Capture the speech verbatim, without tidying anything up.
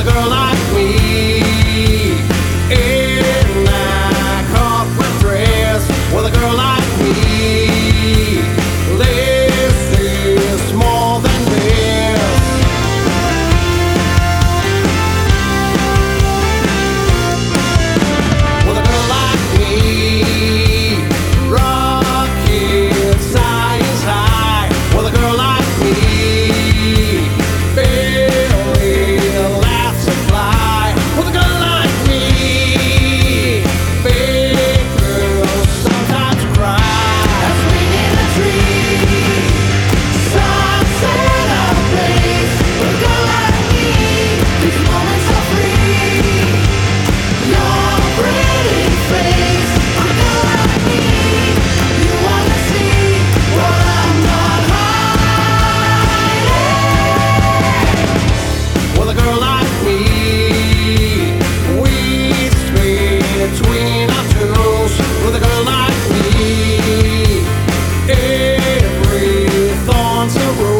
girl like me in that corporate dress, with a girl like me, this is more than this. With a girl like me, rocket science high. With a girl like me, barely laughs and fly. With a girl like me, big girls sometimes cry. As we in a tree, sunset our place. With a girl like me, these moments are free. Your pretty face, with a girl like me, you wanna see what I'm not hiding. With a girl like me, we stay between our toes. With a girl like me, every thorn's a rose.